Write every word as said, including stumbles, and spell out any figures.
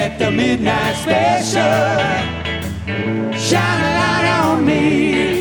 at the midnight special. Shine a light on me.